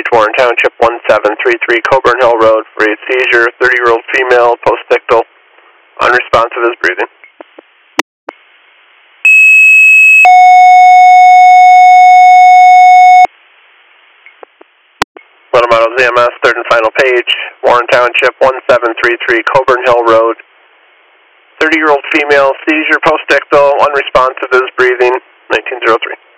page, Warren Township, 1733 Coburn Hill Road for a seizure, 30-year-old female, post-ictal, unresponsive is breathing. Little Model ZMS, third and final page, Warren Township, 1733 Coburn Hill Road. 30-year-old female, seizure, post-ictal, unresponsive is breathing, 1903.